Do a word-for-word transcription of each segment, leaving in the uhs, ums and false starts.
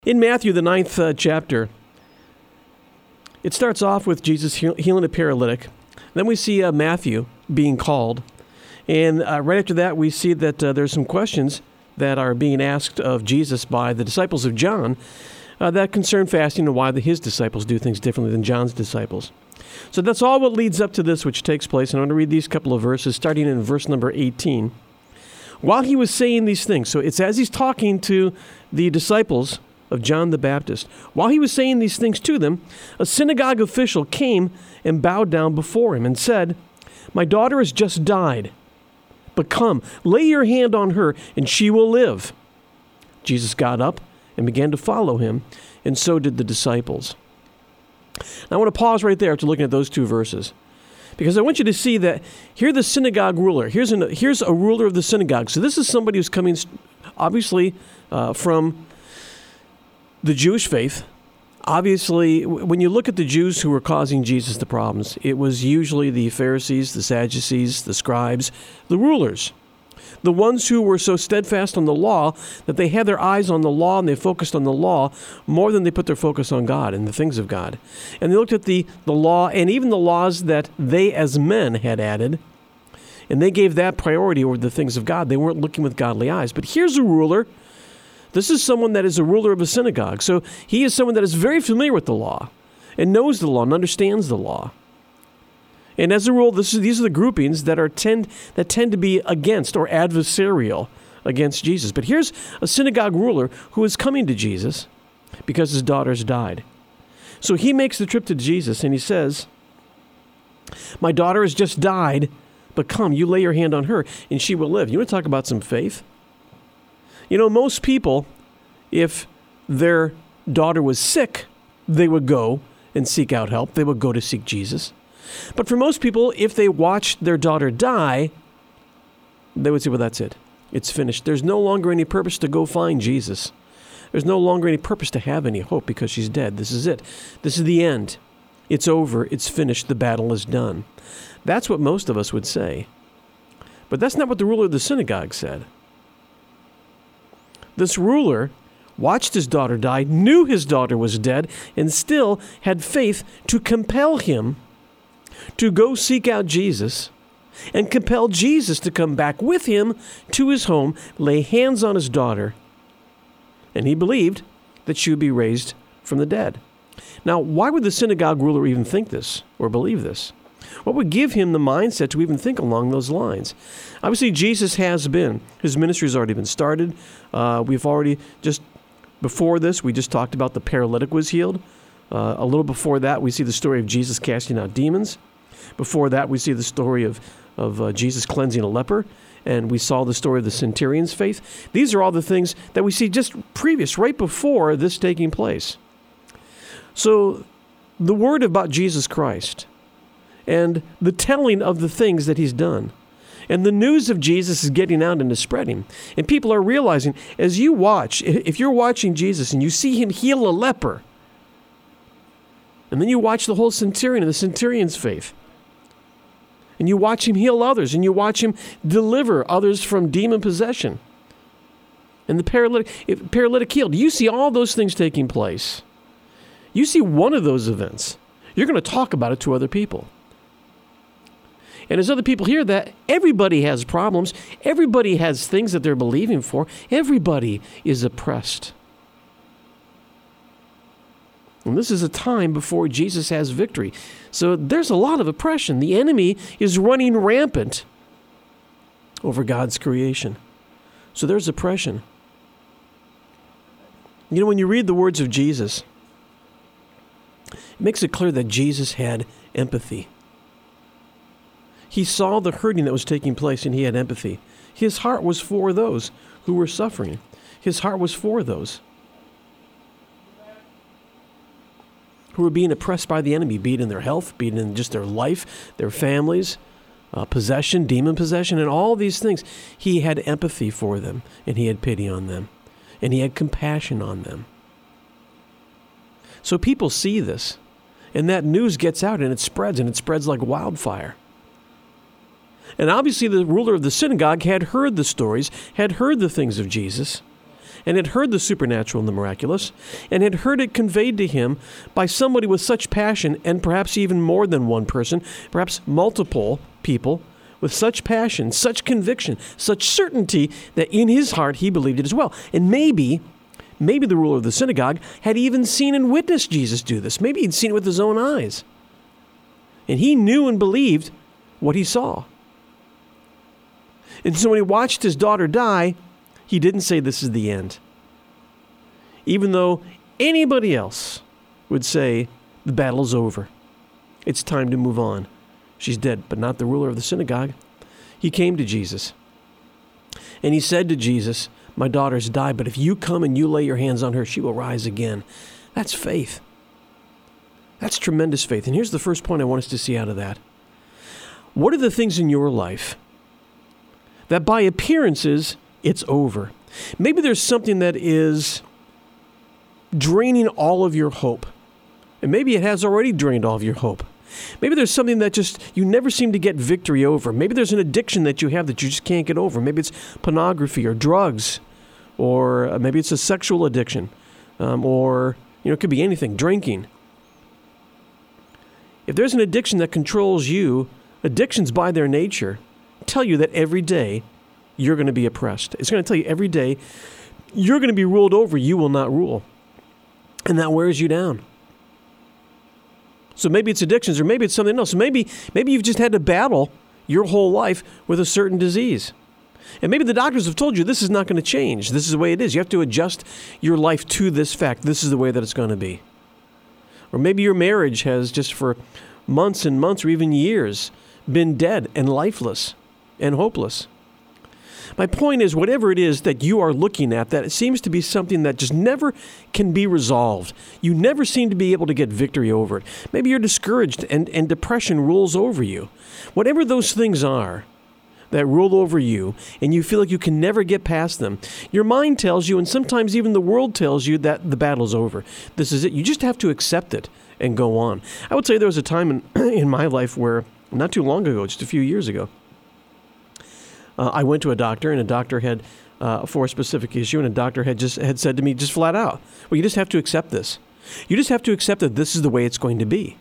In Matthew, the ninth uh, chapter, it starts off with Jesus heal- healing a paralytic. Then we see uh, Matthew being called. And uh, right after that, we see that uh, there's some questions that are being asked of Jesus by the disciples of John uh, that concern fasting and why the, his disciples do things differently than John's disciples. So that's all what leads up to this, which takes place. And I'm going to read these couple of verses, starting in verse number eighteen. While he was saying these things, so it's as he's talking to the disciples of John the Baptist. While he was saying these things to them, a synagogue official came and bowed down before him and said, "My daughter has just died, but come, lay your hand on her, and she will live." Jesus got up and began to follow him, and so did the disciples. Now, I want to pause right there after looking at those two verses, because I want you to see that here the synagogue ruler, here's, an, here's a ruler of the synagogue. So this is somebody who's coming, obviously, uh, from the Jewish faith. Obviously, when you look at the Jews who were causing Jesus the problems, it was usually the Pharisees, the Sadducees, the scribes, the rulers, the ones who were so steadfast on the law that they had their eyes on the law and they focused on the law more than they put their focus on God and the things of God. And they looked at the, the law and even the laws that they as men had added, and they gave that priority over the things of God. They weren't looking with godly eyes. But here's a ruler. This is someone that is a ruler of a synagogue. So he is someone that is very familiar with the law and knows the law and understands the law. And as a rule, this is, these are the groupings that are tend that tend to be against or adversarial against Jesus. But here's a synagogue ruler who is coming to Jesus because his daughter's died. So he makes the trip to Jesus and he says, "My daughter has just died, but come, you lay your hand on her and she will live." You want to talk about some faith? You know, most people, if their daughter was sick, they would go and seek out help. They would go to seek Jesus. But for most people, if they watched their daughter die, they would say, well, that's it. It's finished. There's no longer any purpose to go find Jesus. There's no longer any purpose to have any hope because she's dead. This is it. This is the end. It's over. It's finished. The battle is done. That's what most of us would say. But that's not what the ruler of the synagogue said. This ruler watched his daughter die, knew his daughter was dead, and still had faith to compel him to go seek out Jesus and compel Jesus to come back with him to his home, lay hands on his daughter, and he believed that she would be raised from the dead. Now, why would the synagogue ruler even think this or believe this? What would give him the mindset to even think along those lines? Obviously, Jesus has been. His ministry has already been started. Uh, we've already just, before this, we just talked about the paralytic was healed. Uh, a little before that, we see the story of Jesus casting out demons. Before that, we see the story of, of uh, Jesus cleansing a leper. And we saw the story of the centurion's faith. These are all the things that we see just previous, right before this taking place. So the word about Jesus Christ and the telling of the things that he's done. And the news of Jesus is getting out and is spreading. And people are realizing, as you watch, if you're watching Jesus and you see him heal a leper, and then you watch the whole centurion and the centurion's faith, and you watch him heal others, and you watch him deliver others from demon possession, and the paralytic, paralytic healed, you see all those things taking place. You see one of those events, you're going to talk about it to other people. And as other people hear that, everybody has problems. Everybody has things that they're believing for. Everybody is oppressed. And this is a time before Jesus has victory. So there's a lot of oppression. The enemy is running rampant over God's creation. So there's oppression. You know, when you read the words of Jesus, it makes it clear that Jesus had empathy. He saw the hurting that was taking place, and he had empathy. His heart was for those who were suffering. His heart was for those who were being oppressed by the enemy, be it in their health, be it in just their life, their families, uh, possession, demon possession, and all these things. He had empathy for them, and he had pity on them, and he had compassion on them. So people see this, and that news gets out, and it spreads, and it spreads like wildfire. And obviously the ruler of the synagogue had heard the stories, had heard the things of Jesus, and had heard the supernatural and the miraculous, and had heard it conveyed to him by somebody with such passion, and perhaps even more than one person, perhaps multiple people, with such passion, such conviction, such certainty that in his heart he believed it as well. And maybe, maybe the ruler of the synagogue had even seen and witnessed Jesus do this. Maybe he'd seen it with his own eyes. And he knew and believed what he saw. And so when he watched his daughter die, he didn't say this is the end. Even though anybody else would say the battle's over. It's time to move on. She's dead, but not the ruler of the synagogue. He came to Jesus. And he said to Jesus, my daughter's died, but if you come and you lay your hands on her, she will rise again. That's faith. That's tremendous faith. And here's the first point I want us to see out of that. What are the things in your life that by appearances, it's over? Maybe there's something that is draining all of your hope. And maybe it has already drained all of your hope. Maybe there's something that just you never seem to get victory over. Maybe there's an addiction that you have that you just can't get over. Maybe it's pornography or drugs, or maybe it's a sexual addiction, um, or you know, it could be anything, drinking. If there's an addiction that controls you, addictions by their nature tell you that every day you're going to be oppressed. It's going to tell you every day you're going to be ruled over, you will not rule. And that wears you down. So maybe it's addictions, or maybe it's something else. Maybe maybe you've just had to battle your whole life with a certain disease. And maybe the doctors have told you this is not going to change. This is the way it is. You have to adjust your life to this fact. This is the way that it's going to be. Or maybe your marriage has just for months and months or even years been dead and lifeless and hopeless. My point is, whatever it is that you are looking at, that it seems to be something that just never can be resolved. You never seem to be able to get victory over it. Maybe you're discouraged and, and depression rules over you. Whatever those things are that rule over you, and you feel like you can never get past them, your mind tells you, and sometimes even the world tells you, that the battle's over. This is it. You just have to accept it and go on. I would say there was a time in, in my life where, not too long ago, just a few years ago, Uh, I went to a doctor, and a doctor had, uh, for a specific issue, and a doctor had just had said to me just flat out, well, you just have to accept this. You just have to accept that this is the way it's going to be.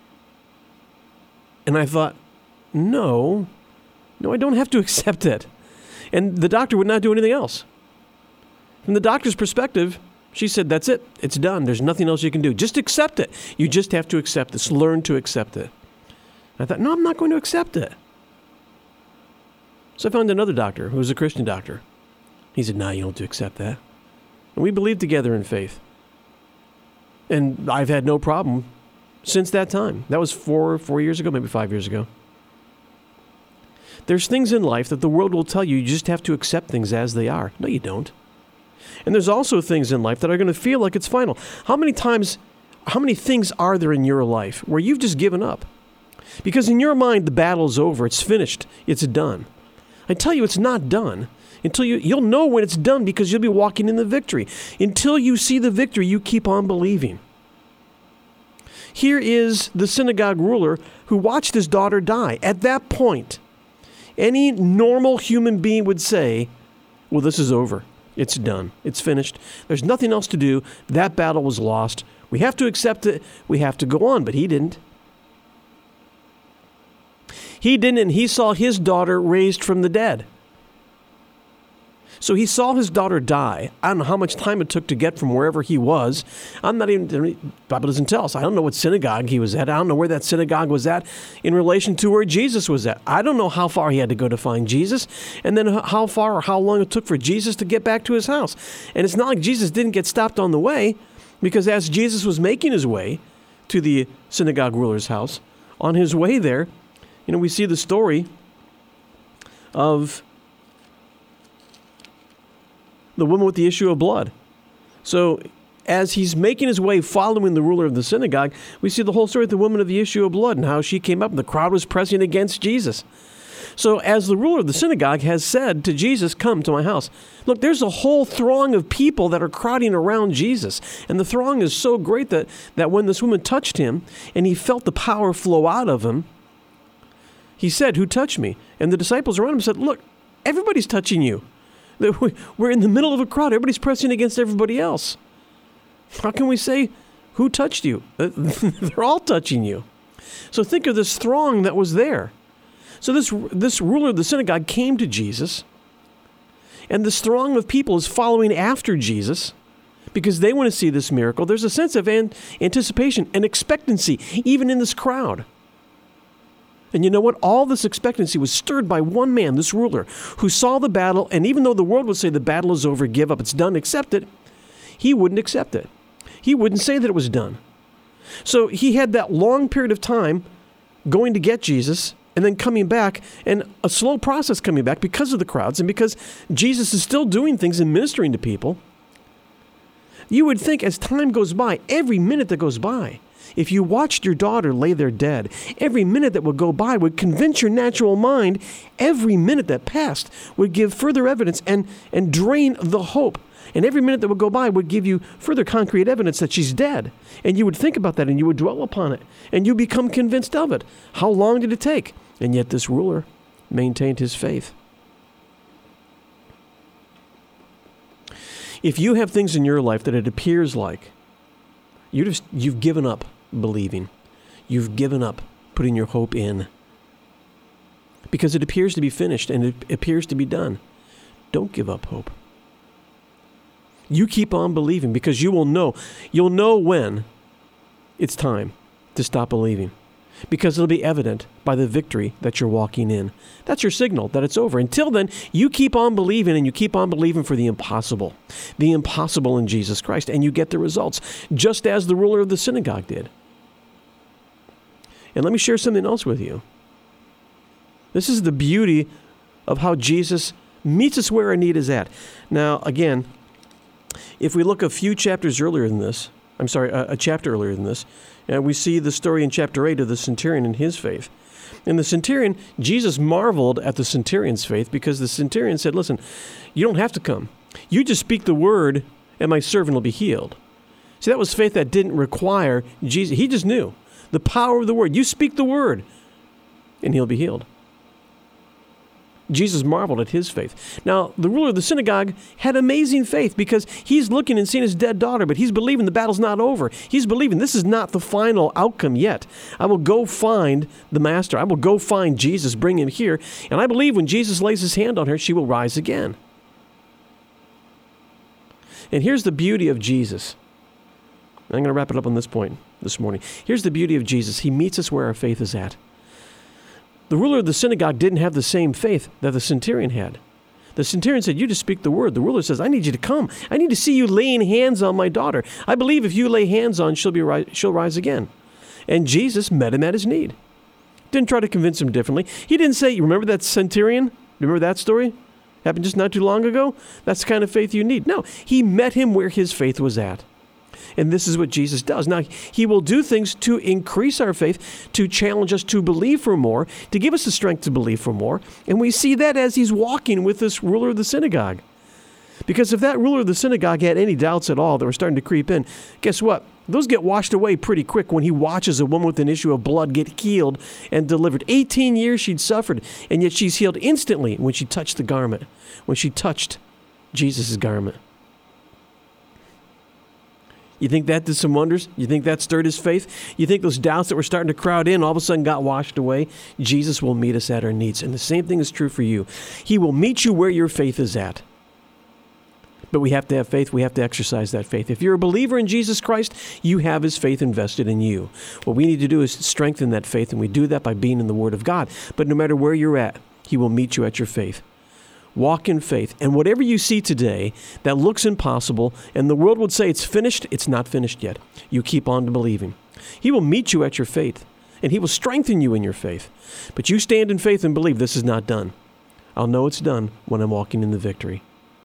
And I thought, no, no, I don't have to accept it. And the doctor would not do anything else. From the doctor's perspective, she said, that's it. It's done. There's nothing else you can do. Just accept it. You just have to accept this. Learn to accept it. I thought, no, I'm not going to accept it. So I found another doctor who was a Christian doctor. He said, no, you don't have to accept that. And we believed together in faith. And I've had no problem since that time. That was four, four years ago, maybe five years ago. There's things in life that the world will tell you you just have to accept things as they are. No, you don't. And there's also things in life that are going to feel like it's final. How many times, how many things are there in your life where you've just given up? Because in your mind, the battle's over. It's finished. It's done. I tell you, it's not done until you, you'll know when it's done, because you'll be walking in the victory. Until you see the victory, you keep on believing. Here is the synagogue ruler who watched his daughter die. At that point, any normal human being would say, well, this is over. It's done. It's finished. There's nothing else to do. That battle was lost. We have to accept it. We have to go on. But he didn't. He didn't, and he saw his daughter raised from the dead. So he saw his daughter die. I don't know how much time it took to get from wherever he was. I'm not even, the Bible doesn't tell us. I don't know what synagogue he was at. I don't know where that synagogue was at in relation to where Jesus was at. I don't know how far he had to go to find Jesus, and then how far or how long it took for Jesus to get back to his house. And it's not like Jesus didn't get stopped on the way, because as Jesus was making his way to the synagogue ruler's house, on his way there, you know, we see the story of the woman with the issue of blood. So as he's making his way following the ruler of the synagogue, we see the whole story of the woman of the issue of blood and how she came up and the crowd was pressing against Jesus. So as the ruler of the synagogue has said to Jesus, come to my house. Look, there's a whole throng of people that are crowding around Jesus. And the throng is so great that, that when this woman touched him and he felt the power flow out of him, he said, who touched me? And the disciples around him said, look, everybody's touching you. We're in the middle of a crowd. Everybody's pressing against everybody else. How can we say, who touched you? They're all touching you. So think of this throng that was there. So this this ruler of the synagogue came to Jesus, and this throng of people is following after Jesus because they want to see this miracle. There's a sense of an- anticipation and expectancy even in this crowd. And you know what? All this expectancy was stirred by one man, this ruler, who saw the battle, and even though the world would say the battle is over, give up, it's done, accept it, he wouldn't accept it. He wouldn't say that it was done. So he had that long period of time going to get Jesus and then coming back, and a slow process coming back because of the crowds and because Jesus is still doing things and ministering to people. You would think as time goes by, every minute that goes by, if you watched your daughter lay there dead, every minute that would go by would convince your natural mind, every minute that passed would give further evidence and, and drain the hope. And every minute that would go by would give you further concrete evidence that she's dead. And you would think about that and you would dwell upon it. And you become convinced of it. How long did it take? And yet this ruler maintained his faith. If you have things in your life that it appears like you just, you've given up believing, you've given up putting your hope in, because it appears to be finished and it appears to be done, don't give up hope. You keep on believing because you will know. You'll know when it's time to stop believing because it'll be evident by the victory that you're walking in. That's your signal that it's over. Until then, you keep on believing and you keep on believing for the impossible, the impossible in Jesus Christ, and you get the results, just as the ruler of the synagogue did. And let me share something else with you. This is the beauty of how Jesus meets us where our need is at. Now, again, if we look a few chapters earlier than this, I'm sorry, a, a chapter earlier than this, and we see the story in chapter eight of the centurion and his faith. In the centurion, Jesus marveled at the centurion's faith because the centurion said, listen, you don't have to come. You just speak the word and my servant will be healed. See, that was faith that didn't require Jesus. He just knew the power of the word. You speak the word and he'll be healed. Jesus marveled at his faith. Now, the ruler of the synagogue had amazing faith because he's looking and seeing his dead daughter, but he's believing the battle's not over. He's believing this is not the final outcome yet. I will go find the master. I will go find Jesus, bring him here, and I believe when Jesus lays his hand on her, she will rise again. And here's the beauty of Jesus. I'm going to wrap it up on this point this morning. Here's the beauty of Jesus. He meets us where our faith is at. The ruler of the synagogue didn't have the same faith that the centurion had. The centurion said, you just speak the word. The ruler says, I need you to come. I need to see you laying hands on my daughter. I believe if you lay hands on, she'll be ri- she'll rise again. And Jesus met him at his need. Didn't try to convince him differently. He didn't say, you remember that centurion? Remember that story? Happened just not too long ago? That's the kind of faith you need. No, he met him where his faith was at. And this is what Jesus does. Now, he will do things to increase our faith, to challenge us to believe for more, to give us the strength to believe for more. And we see that as he's walking with this ruler of the synagogue. Because if that ruler of the synagogue had any doubts at all that were starting to creep in, guess what? Those get washed away pretty quick when he watches a woman with an issue of blood get healed and delivered. eighteen years she'd suffered, and yet she's healed instantly when she touched the garment, when she touched Jesus' garment. You think that did some wonders? You think that stirred his faith? You think those doubts that were starting to crowd in all of a sudden got washed away? Jesus will meet us at our needs. And the same thing is true for you. He will meet you where your faith is at. But we have to have faith. We have to exercise that faith. If you're a believer in Jesus Christ, you have his faith invested in you. What we need to do is strengthen that faith, and we do that by being in the Word of God. But no matter where you're at, he will meet you at your faith. Walk in faith. And whatever you see today that looks impossible, and the world would say it's finished, it's not finished yet. You keep on to believing. He will meet you at your faith, and he will strengthen you in your faith. But you stand in faith and believe this is not done. I'll know it's done when I'm walking in the victory.